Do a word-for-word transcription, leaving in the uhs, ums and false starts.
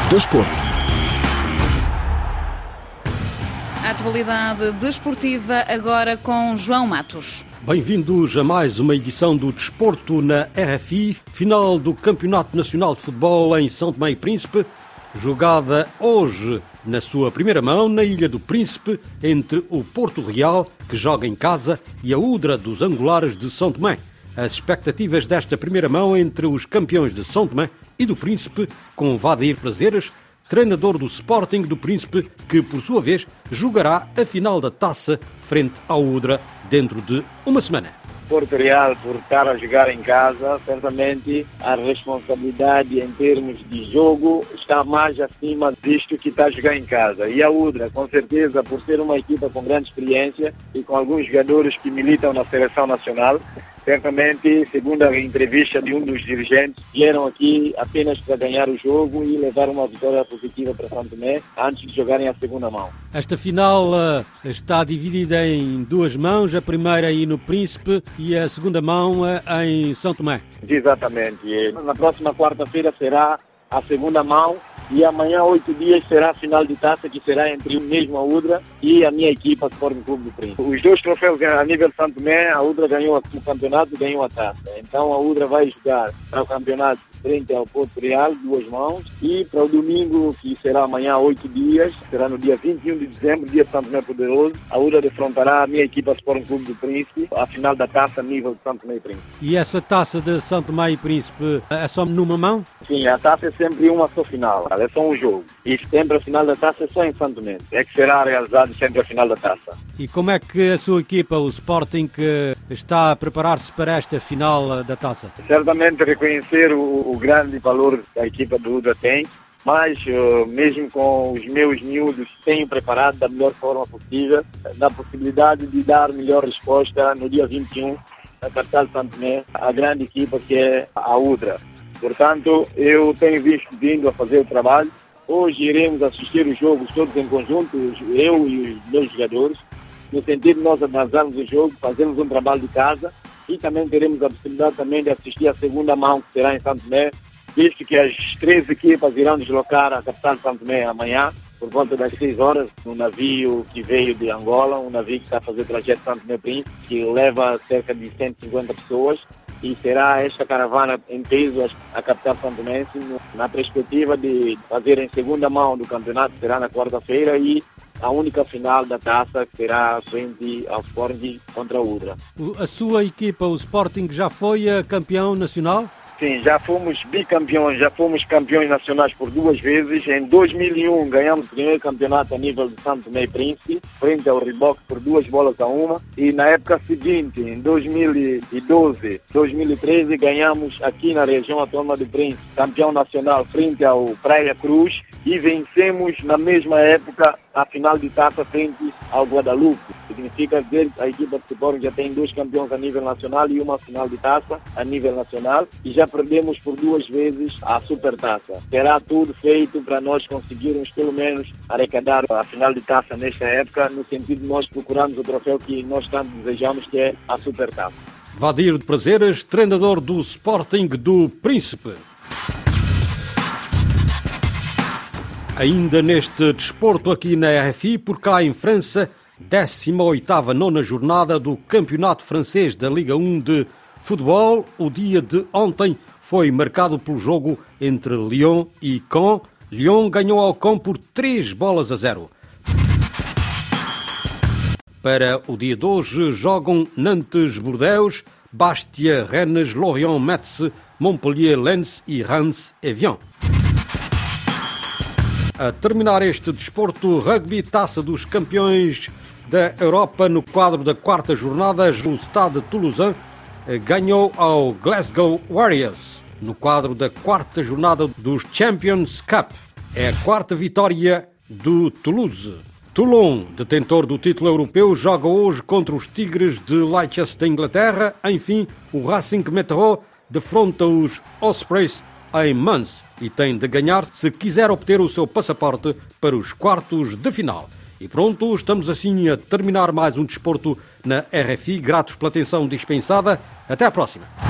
Desporto. A atualidade desportiva agora com João Matos. Bem-vindos a mais uma edição do Desporto na R F I, final do Campeonato Nacional de Futebol em São Tomé e Príncipe, jogada hoje na sua primeira mão na Ilha do Príncipe, entre o Porto Real, que joga em casa, e a Udra dos Angulares de São Tomé. As expectativas desta primeira mão entre os campeões de São Tomé e do Príncipe, com Vadir Prazeres, treinador do Sporting do Príncipe, que, por sua vez, jogará a final da taça frente ao Udra dentro de uma semana. Porto Real, por estar a jogar em casa, certamente a responsabilidade em termos de jogo está mais acima, visto que está a jogar em casa. E a Udra, com certeza, por ser uma equipa com grande experiência e com alguns jogadores que militam na seleção nacional, certamente, segundo a entrevista de um dos dirigentes, vieram aqui apenas para ganhar o jogo e levar uma vitória positiva para São Tomé antes de jogarem a segunda mão. Esta final uh, está dividida em duas mãos, a primeira aí no Príncipe e a segunda mão uh, em São Tomé. Exatamente. E na próxima quarta-feira será a segunda mão e amanhã, oito dias, será a final de taça, que será entre o mesmo a Udra e a minha equipa, Sporting Clube do Príncipe. Os dois troféus a nível de São Tomé, a Udra ganhou o campeonato e ganhou a taça. Então a Udra vai jogar para o campeonato frente ao Porto Real, duas mãos, e para o domingo, que será amanhã, oito dias, será no dia vinte e um de dezembro, dia de São Tomé Poderoso, a Udra defrontará a minha equipa Sporting Clube do Príncipe, a final da taça a nível de São Tomé e Príncipe. E essa taça de São Tomé e Príncipe é só numa mão? Sim, a taça é sempre uma só final, é só um jogo. E sempre a final da taça é só em São Tomé. É que será realizado sempre a final da taça. E como é que a sua equipa, o Sporting, está a preparar-se para esta final da taça? Certamente reconhecer o, o grande valor que a equipa do Udra tem, mas uh, mesmo com os meus miúdos tenho preparado da melhor forma possível, na possibilidade de dar melhor resposta no dia vinte e um, na capital de São Tomé, a grande equipa que é a Udra. Portanto, eu tenho visto vindo a fazer o trabalho. Hoje iremos assistir os jogos todos em conjunto, eu e os meus jogadores, no sentido de nós analisarmos o jogo, fazermos um trabalho de casa e também teremos a possibilidade também de assistir a segunda mão, que será em São Tomé, visto que as três equipas irão deslocar a capital de São Tomé amanhã, por volta das seis horas, um navio que veio de Angola, um navio que está a fazer o trajeto de São Tomé Príncipe, que leva cerca de cento e cinquenta pessoas, e será esta caravana em peso à capital santomense, na perspectiva de fazer em segunda mão do campeonato, será na quarta-feira, e a única final da taça, que será frente ao Sporting contra o Udra. A sua equipa, o Sporting, já foi campeão nacional? Sim, já fomos bicampeões, já fomos campeões nacionais por duas vezes. Em dois mil e um ganhamos o primeiro campeonato a nível de São Tomé e Príncipe, frente ao Riboc por duas bolas a uma. E na época seguinte, em dois mil e doze, dois mil e treze, ganhamos aqui na região autónoma do Príncipe, campeão nacional frente ao Praia Cruz, e vencemos na mesma época a final de taça frente ao Guadalupe. Significa dizer que a equipa de Sporting já tem dois campeões a nível nacional e uma final de taça a nível nacional, e já perdemos por duas vezes a Supertaça. Será tudo feito para nós conseguirmos pelo menos arrecadar a final de taça nesta época, no sentido de nós procurarmos o troféu que nós tanto desejamos, que é a Supertaça. Vadir Prazeres, treinador do Sporting do Príncipe. Ainda neste desporto aqui na R F I, por cá em França, décima oitava nona jornada do Campeonato Francês da Liga um de Futebol. O dia de ontem foi marcado pelo jogo entre Lyon e Caen. Lyon ganhou ao Caen por três bolas a zero. Para o dia de hoje jogam Nantes-Bordeaux, Bastia, Rennes, Lorient, Metz, Montpellier, Lens e Reims-Evian. A terminar este desporto, rugby, taça dos campeões da Europa, no quadro da quarta jornada, o Stade Toulousain ganhou ao Glasgow Warriors, no quadro da quarta jornada dos Champions Cup. É a quarta vitória do Toulouse. Toulon, detentor do título europeu, joga hoje contra os Tigres de Leicester da Inglaterra. Enfim, o Racing Métro defronta os Ospreys em Mons e tem de ganhar se quiser obter o seu passaporte para os quartos de final. E pronto, estamos assim a terminar mais um desporto na R F I. Gratos pela atenção dispensada. Até à próxima.